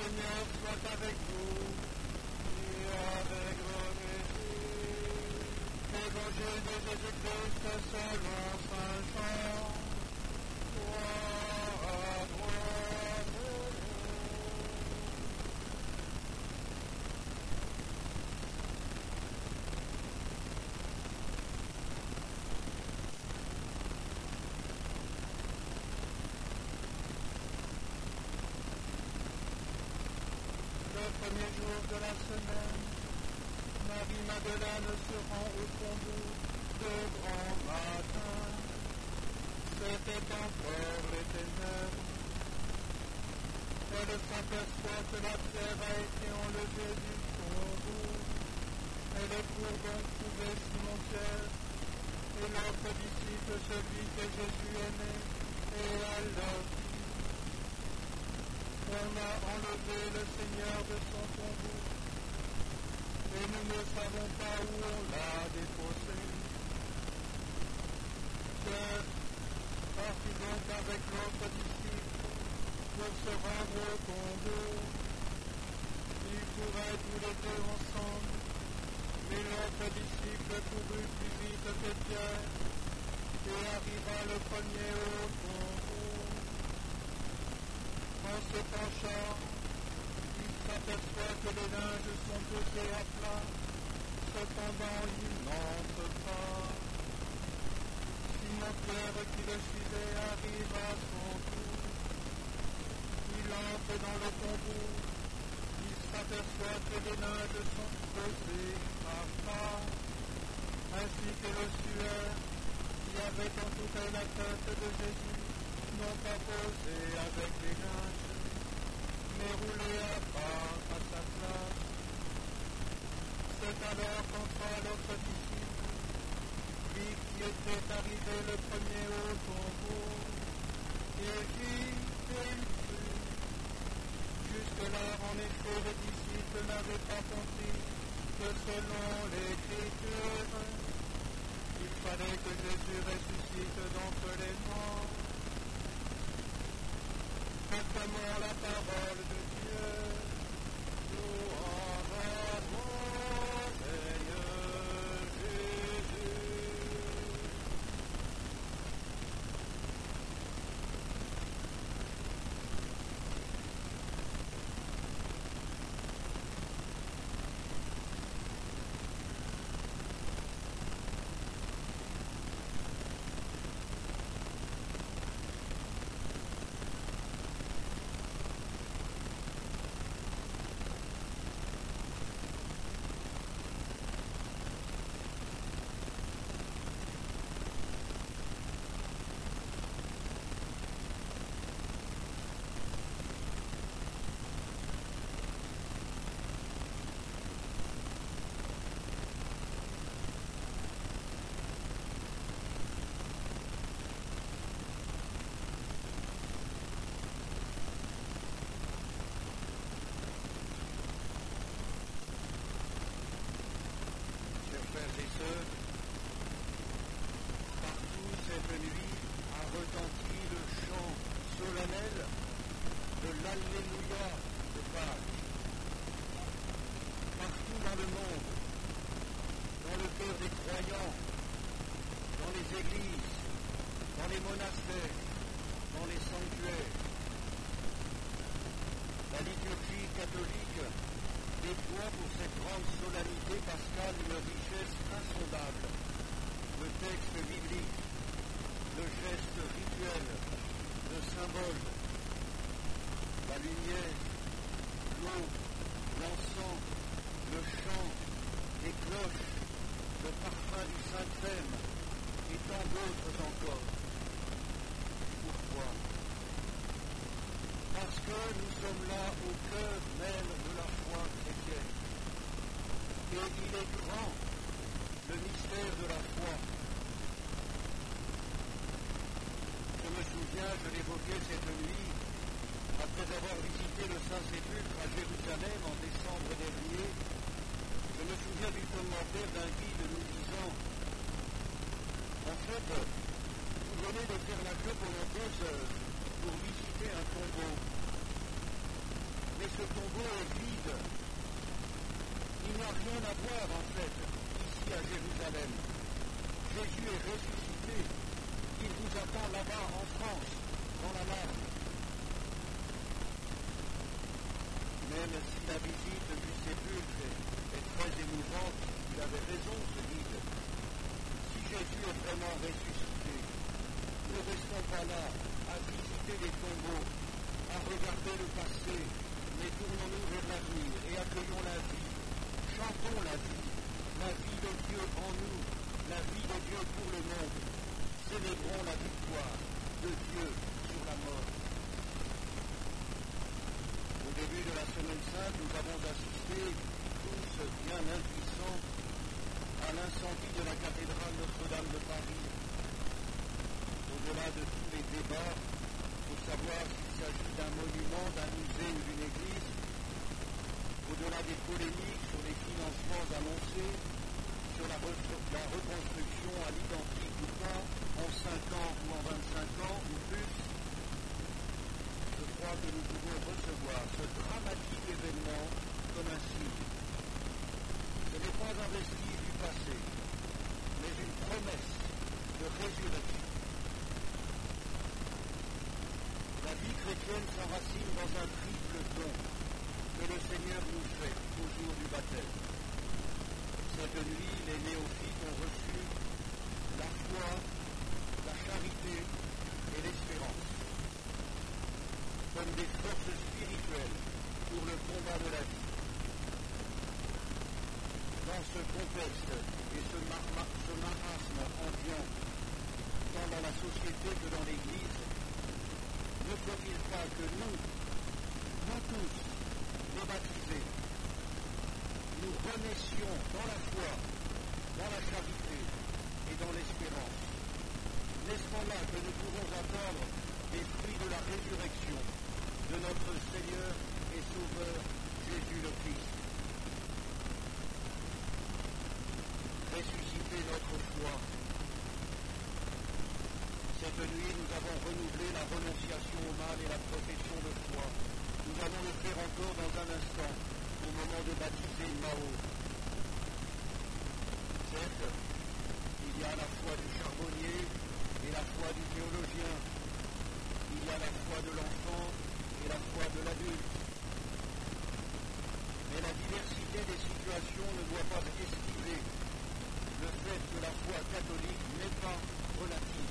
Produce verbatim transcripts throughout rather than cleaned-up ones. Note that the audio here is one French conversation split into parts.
Seigneur soit avec vous et avec votre esprit. Évangile de Jésus-Christ selon saint Jean. Gloire à toi, Seigneur. Le premier jour de la semaine, Marie-Madeleine se rend au tombeau de grand matin. C'était encore les ténèbres. Elle s'aperçoit que la pierre a été enlevée du tombeau. Elle est pour donc trouver Simon-Pierre et l'autre disciple, celui que Jésus aimait, et elle leur dit: on a enlevé le Seigneur de son tombeau, et nous ne savons pas où on l'a déposé. Pierre partit donc avec l'autre disciple pour se rendre au tombeau. Ils couraient tous les deux ensemble, mais l'autre disciple courut plus vite que Pierre et arriva le premier au tombeau. En se penchant, il s'aperçoit que les linges sont posés à plat. Cependant, il n'entre pas. Simon-Pierre qui le suivait arrive à son tour. Il entre dans le tombeau. Il s'aperçoit que les linges sont posés à plat, ainsi que le suaire qui avait entouré la tête de Jésus, non pas posé avec les linges, mais roulé à part à sa place. C'est alors qu'entra l'autre disciple, lui qui était arrivé le premier au tombeau. Il vit et il crut. Jusque-là, en effet, les disciples n'avaient pas compris que selon l'Écriture, il fallait que Jésus ressuscite d'entre les morts. Proclamons la parole de Dieu. Gloire à toi, Seigneur Jésus. Partout cette nuit a retenti le chant solennel de l'Alléluia de Pâques. Partout dans le monde, dans le cœur des croyants, dans les églises, dans les monastères, dans les sanctuaires, la liturgie catholique déploie pour cette grande solennité pascale une richesse insondable. Le texte biblique, le geste rituel, le symbole, la lumière, l'eau, l'encens, le chant, les cloches, le parfum du Saint-Crème et tant d'autres encore. Pourquoi ? Parce que nous sommes là au cœur même de la foi chrétienne. Et il est grand, le mystère de la foi. Je me souviens, je l'évoquais cette nuit, après avoir visité le Saint-Sépulcre à Jérusalem en décembre dernier, je me souviens du commentaire d'un guide nous disant: en fait, vous venez de faire la queue pendant deux heures pour visiter un tombeau. Mais mais ce tombeau est vide. Il n'y a rien à voir, en fait, ici à Jérusalem. Jésus est ressuscité. Il vous attend là-bas, en France, dans la larme. Même si la visite du sépulcre est très émouvante, il avait raison, ce guide. Si Jésus est vraiment ressuscité, ne restons pas là à visiter les tombeaux, à regarder le passé, mais tournons-nous vers l'avenir et accueillons la vie. Chantons la vie, la vie de Dieu en nous, la vie de Dieu pour le monde. Célébrons la victoire de Dieu sur la mort. Au début de la Semaine Sainte, nous avons assisté, tous bien impuissants, à l'incendie de la cathédrale Notre-Dame de Paris. Au-delà de tous les débats, pour savoir s'il s'agit d'un monument, d'un musée ou d'une église, au-delà des polémiques sur les financements annoncés, sur la, la reconstruction à l'identique ou pas, en cinq ans ou en vingt-cinq ans ou plus, je crois que nous pouvons recevoir ce dramatique événement comme un signe. Ce n'est pas un vestige du passé, mais une promesse de résurrection. La vie chrétienne s'enracine dans un triple don que le Seigneur nous fait au jour du baptême. Cette nuit, les néophytes ont reçu la foi, la charité et l'espérance comme des forces spirituelles pour le combat de la vie. Dans ce contexte et ce, mar- ce marasme ambiant, tant dans la société que dans l'Église, ne faut-il pas que nous, nous tous, les baptisés, nous renaissions dans la foi, dans la charité et dans l'espérance? N'est-ce pas là que nous pouvons attendre les fruits de la résurrection de notre Seigneur et Sauveur Jésus le Christ? Ressusciter notre foi. Cette nuit, nous avons renouvelé la renonciation au mal et la profession de foi. Nous allons le faire encore dans un instant, au moment de baptiser Mao. Certes, il y a la foi du charbonnier et la foi du théologien. Il y a la foi de l'enfant et la foi de l'adulte. Mais la diversité des situations ne doit pas esquiver le fait que la foi catholique n'est pas relative.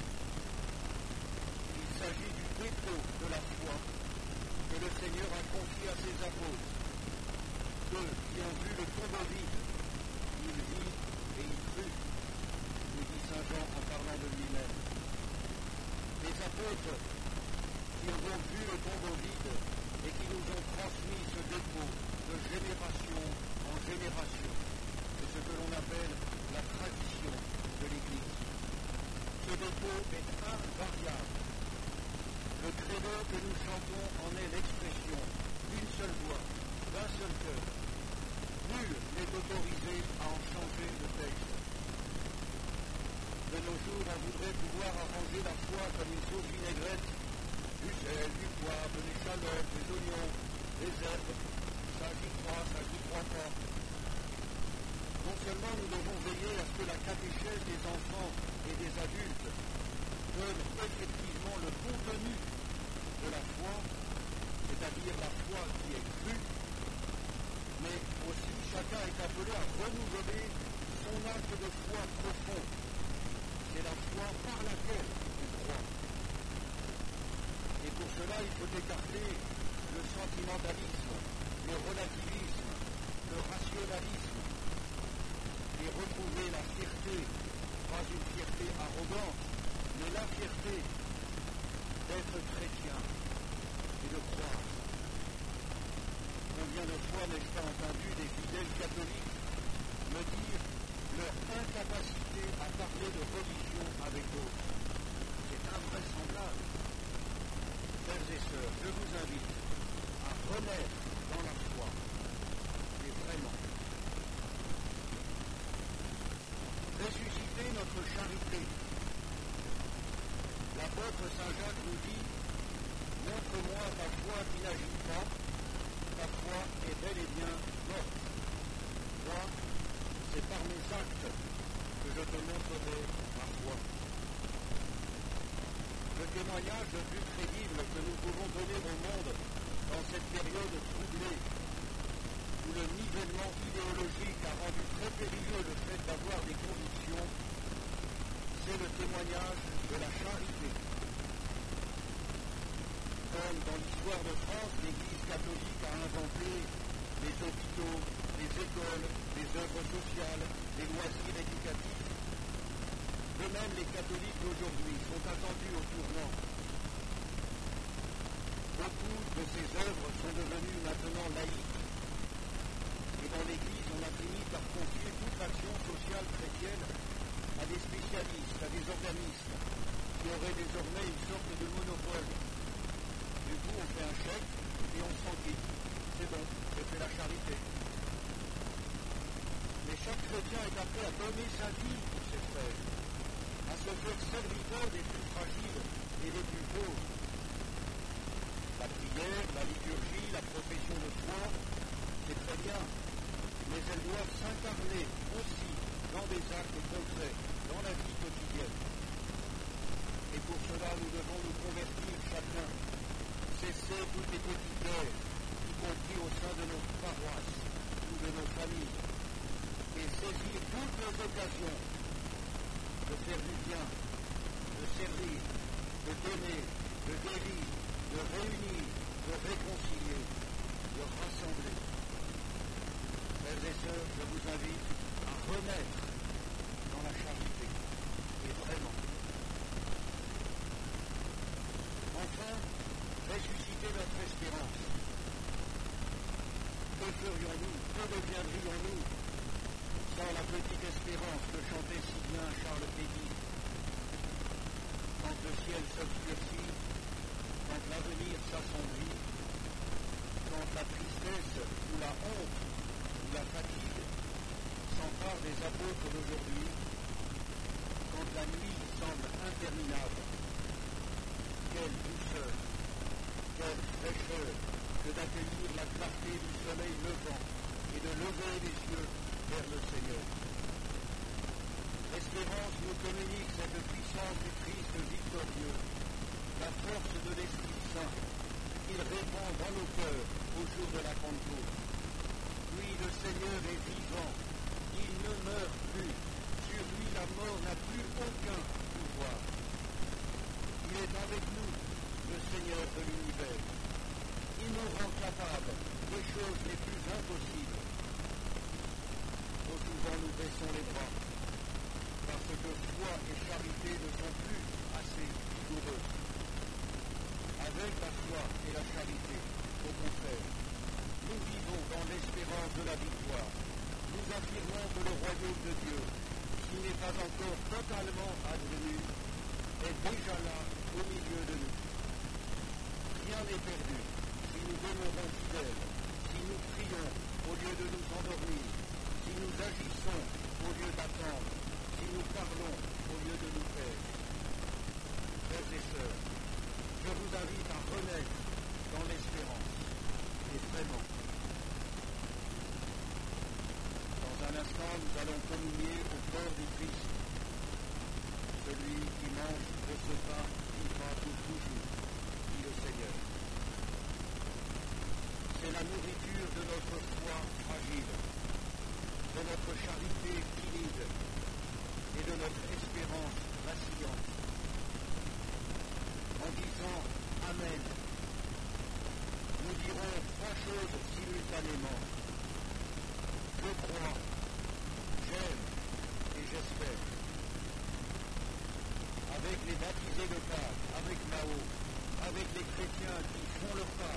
Il s'agit du dépôt de la foi que le Seigneur a confié à ses apôtres. Eux qui ont vu le tombeau vide, il vit et il crut, nous dit Saint Jean en parlant de lui-même. Les apôtres qui ont donc vu le tombeau vide et qui nous ont transmis ce dépôt de génération en génération. C'est ce que l'on appelle la tradition de l'Église. Ce dépôt est invariable. Le credo que nous chantons en est l'expression d'une seule voix, d'un seul cœur. Nul n'est autorisé à en changer le texte. De nos jours, on voudrait pouvoir arranger la foi comme une sauce vinaigrette, du sel, du poivre, des échalotes, des oignons, des herbes. Ça j'y croit, ça j'y croit pas. Non seulement nous devons veiller à ce que la catéchèse des enfants et des adultes donne effectivement le contenu de la foi, c'est-à-dire la foi qui est crue, mais aussi chacun est appelé à renouveler son acte de foi profond. C'est la foi par laquelle il croit. Et pour cela, il faut écarter le sentimentalisme, le relativisme, le rationalisme, et retrouver la fierté, pas une fierté arrogante, mais la fierté d'être chrétien et de croire. Combien de fois n'ai-je pas entendu des fidèles catholiques me dire leur incapacité à parler de religion avec d'autres? C'est invraisemblable. Frères et sœurs, je vous invite à renaître dans la foi, et vraiment. Ressusciter notre charité. L'apôtre Saint Jacques nous dit « Montre-moi ta foi qui n'agit pas, ta foi est bel et bien morte. Moi, c'est par mes actes que je te montrerai ma foi. Le témoignage le plus crédible que nous pouvons donner au monde dans cette période troublée, où le nivellement idéologique a rendu très périlleux le fait d'avoir des convictions, c'est le témoignage de la charité. Comme dans l'histoire de France, l'Église catholique a inventé les hôpitaux, les écoles, les œuvres sociales, les loisirs éducatifs. De même, les catholiques d'aujourd'hui sont attendus au tournant. Beaucoup de ces œuvres sont devenues maintenant laïques. Et dans l'Église, on a fini par confier toute l'action sociale chrétienne à des spécialistes, à des organismes, qui auraient désormais une sorte de monopole. Du coup, on fait un chèque et on s'en quitte. C'est bon, je fais la charité. Mais chaque chrétien est appelé à donner sa vie pour ses frères, à se faire serviteur des plus fragiles et des plus pauvres. La prière, la liturgie, la profession de foi, c'est très bien, mais elles doivent s'incarner aussi dans des actes concrets, dans la vie quotidienne. Et pour cela, nous devons nous convertir chacun, cesser toutes les petites guerres, y compris au sein de nos paroisses ou de nos familles, et saisir toutes les occasions de faire du bien, de servir, de donner, de guérir, de réunir, de réconcilier, de rassembler. Frères et sœurs, je vous invite à renaître dans la charité, et vraiment. Enfin, ressusciter notre espérance. Que ferions-nous, que deviendrions-nous sans la petite espérance que chantait si bien Charles Péguy? Quand le ciel s'obscurcit, quand l'avenir s'assombrit, quand la tristesse ou la honte ou la fatigue s'empare des apôtres d'aujourd'hui, quand la nuit semble interminable, quelle douceur, quelle fraîcheur que d'accueillir la clarté du soleil levant et de lever les yeux vers le Seigneur. L'espérance nous communique cette puissance du Christ victorieux, la force de l'Esprit Saint, qu'il répand dans nos cœurs au jour de la Pentecôte. Oui, le Seigneur est vivant, il ne meurt plus, sur lui la mort n'a plus aucun pouvoir. Il est avec nous, le Seigneur de l'univers. Il nous rend capables des choses les plus impossibles. Trop souvent nous baissons les bras, parce que foi et charité ne sont plus assez vigoureuses. Avec la foi et la charité, au contraire, nous vivons dans l'espérance de la victoire. Nous affirmons que le royaume de Dieu, qui n'est pas encore totalement advenu, est déjà là au milieu de nous. Rien n'est perdu si nous demeurons fidèles, si nous prions au lieu de nous endormir, si nous agissons au lieu d'attendre, si nous parlons au lieu de nous taire. Frères et sœurs, je vous invite à renaître dans l'espérance, et vraiment. Dans un instant, nous allons communier au corps du Christ. Celui qui mange de ce pain vivra pour toujours, dit le Seigneur. C'est la nourriture de notre foi fragile, de notre charité timide et de notre espérance vacillante. En disant Amen, nous dirons trois choses simultanément. Je crois, j'aime et j'espère. Avec les baptisés de Pâques, avec Mao, avec les chrétiens qui font le pas